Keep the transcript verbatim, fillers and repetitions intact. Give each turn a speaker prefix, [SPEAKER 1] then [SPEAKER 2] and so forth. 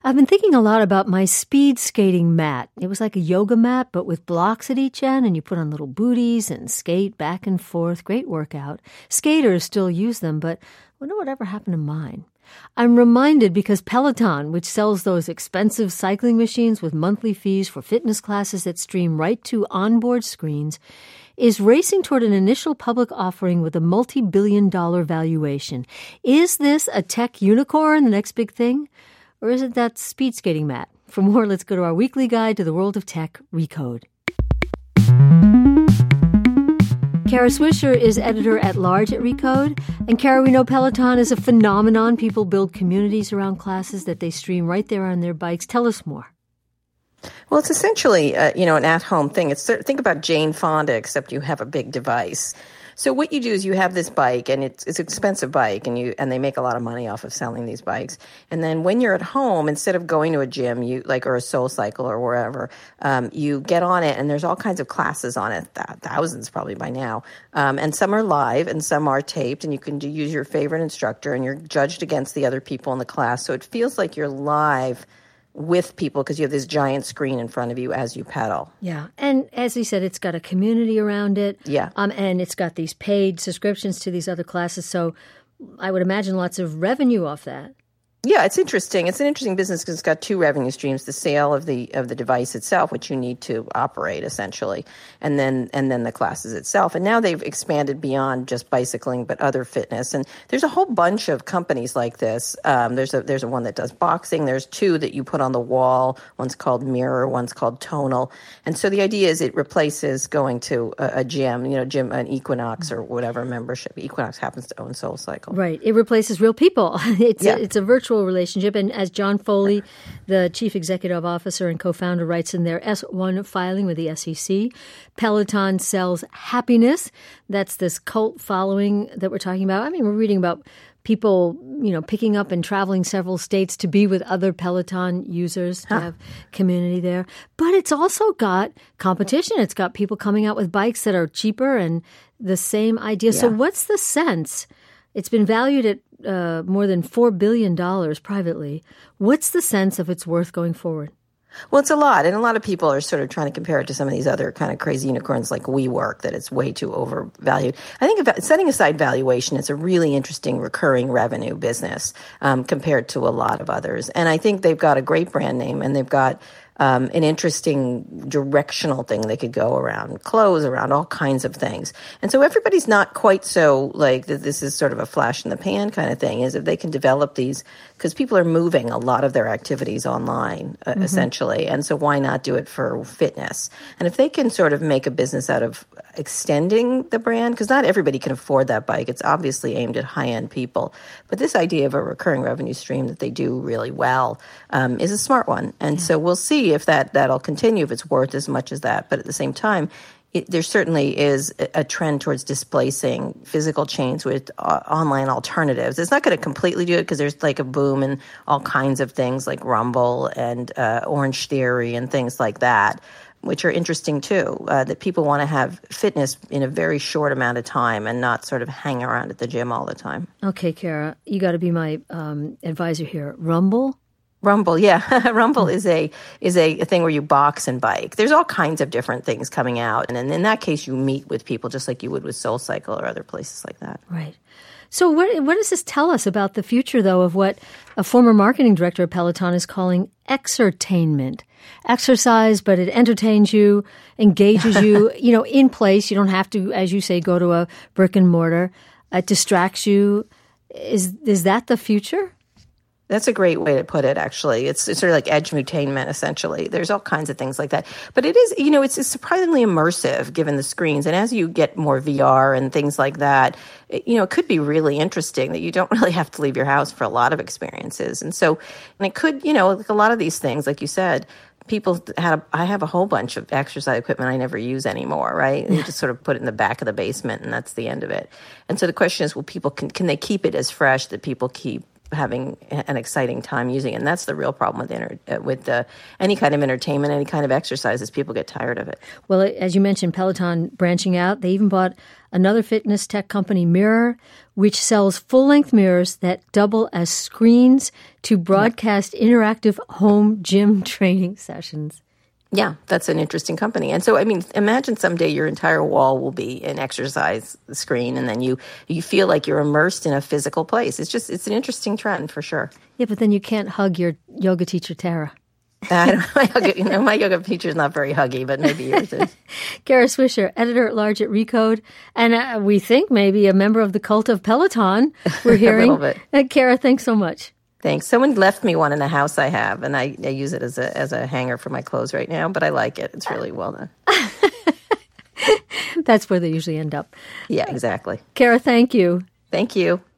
[SPEAKER 1] I've been thinking a lot about my speed skating mat. It was like a yoga mat, but with blocks at each end, and you put on little booties and skate back and forth. Great workout. Skaters still use them, but I wonder whatever happened to mine. I'm reminded because Peloton, which sells those expensive cycling machines with monthly fees for fitness classes that stream right to onboard screens, is racing toward an initial public offering with a multi-billion dollar valuation. Is this a tech unicorn, the next big thing? Or is it that speed skating mat? For more, let's go to our weekly guide to the world of tech, Recode. Kara Swisher is editor-at-large at Recode. And Kara, we know Peloton is a phenomenon. People build communities around classes that they stream right there on their bikes. Tell us more.
[SPEAKER 2] Well, it's essentially, uh, you know, an at-home thing. It's think about Jane Fonda, except you have a big device. So what you do is you have this bike, and it's it's an expensive bike, and you and they make a lot of money off of selling these bikes. And then when you're at home, instead of going to a gym, you like or a Soul Cycle or wherever, um, you get on it, and there's all kinds of classes on it, th- thousands probably by now. Um, and some are live, and some are taped, and you can do, use your favorite instructor, and you're judged against the other people in the class. So it feels like you're live with people because you have this giant screen in front of you as you pedal.
[SPEAKER 1] Yeah. And as he said, it's got a community around it.
[SPEAKER 2] Yeah.
[SPEAKER 1] Um, and it's got these paid subscriptions to these other classes. So I would imagine lots of revenue off that.
[SPEAKER 2] Yeah, it's interesting. It's an interesting business because it's got two revenue streams: the sale of the of the device itself, which you need to operate essentially, and then and then the classes itself. And now they've expanded beyond just bicycling, but other fitness. And there's a whole bunch of companies like this. Um, there's a there's a one that does boxing. There's two that you put on the wall. One's called Mirror. One's called Tonal. And so the idea is it replaces going to a, a gym, you know, gym an Equinox or whatever membership. Equinox happens to own Soul Cycle.
[SPEAKER 1] Right. It replaces real people. It's
[SPEAKER 2] yeah.
[SPEAKER 1] a, it's a virtual relationship. And as John Foley, the chief executive officer and co-founder, writes in their S one filing with the S E C, Peloton sells happiness. That's this cult following that we're talking about. I mean, we're reading about people, you know, picking up and traveling several states to be with other Peloton users, to huh. have community there. But it's also got competition. It's got people coming out with bikes that are cheaper and the same idea. Yeah. So what's the sense? It's been valued at uh, more than four billion dollars privately. What's the sense of its worth going forward?
[SPEAKER 2] Well, it's a lot, and a lot of people are sort of trying to compare it to some of these other kind of crazy unicorns like WeWork, that it's way too overvalued. I think if, setting aside valuation, it's a really interesting recurring revenue business um, compared to a lot of others. And I think they've got a great brand name, and they've got Um, an interesting directional thing they could go around, clothes, around all kinds of things. And so everybody's not quite so like that this is sort of a flash in the pan kind of thing, is if they can develop these, because people are moving a lot of their activities online, uh, mm-hmm. essentially. And so why not do it for fitness? And if they can sort of make a business out of extending the brand, because not everybody can afford that bike. It's obviously aimed at high-end people. But this idea of a recurring revenue stream that they do really well um, is a smart one. And yeah. so we'll see if that, that'll continue, if it's worth as much as that. But at the same time, it, there certainly is a, a trend towards displacing physical chains with uh, online alternatives. It's not going to completely do it because there's like a boom in all kinds of things like Rumble and uh, Orange Theory and things like that, which are interesting too, uh, that people want to have fitness in a very short amount of time and not sort of hang around at the gym all the time.
[SPEAKER 1] Okay, Kara, you got to be my um, advisor here. Rumble?
[SPEAKER 2] Rumble, yeah. Rumble is a is a, a thing where you box and bike. There's all kinds of different things coming out. And in, in that case, you meet with people just like you would with Soul Cycle or other places like that.
[SPEAKER 1] Right. So what, what does this tell us about the future, though, of what a former marketing director of Peloton is calling exertainment? Exercise, but it entertains you, engages you, you know, in place. You don't have to, as you say, go to a brick and mortar. It distracts you. Is is that the future?
[SPEAKER 2] That's a great way to put it, actually. It's, it's sort of like edutainment, essentially. There's all kinds of things like that. But it is, you know, it's, it's surprisingly immersive given the screens. And as you get more V R and things like that, it, you know, it could be really interesting that you don't really have to leave your house for a lot of experiences. And so, and it could, you know, like a lot of these things, like you said, people had, a, I have a whole bunch of exercise equipment I never use anymore, right? And you just sort of put it in the back of the basement and that's the end of it. And so the question is, well, people can, can they keep it as fresh that people keep having an exciting time using it? And that's the real problem with inter- uh, with uh, any kind of entertainment, any kind of exercise, is people get tired of it.
[SPEAKER 1] Well, as you mentioned, Peloton branching out. They even bought another fitness tech company, Mirror, which sells full-length mirrors that double as screens to broadcast interactive home gym training sessions.
[SPEAKER 2] Yeah, that's an interesting company. And so, I mean, imagine someday your entire wall will be an exercise screen, and then you, you feel like you're immersed in a physical place. It's just, it's an interesting trend for sure.
[SPEAKER 1] Yeah, but then you can't hug your yoga teacher, Tara.
[SPEAKER 2] I don't, my yoga, you know, my yoga teacher is not very huggy, but maybe yours is.
[SPEAKER 1] Kara Swisher, editor-at-large at Recode, and uh, we think maybe a member of the cult of Peloton. We're hearing.
[SPEAKER 2] A little bit.
[SPEAKER 1] Uh, Kara, thanks so much.
[SPEAKER 2] Thanks. Someone left me one in the house I have, and I, I use it as a as a hanger for my clothes right now, but I like it. It's really well done.
[SPEAKER 1] That's where they usually end up.
[SPEAKER 2] Yeah, exactly.
[SPEAKER 1] Kara, thank you.
[SPEAKER 2] Thank you.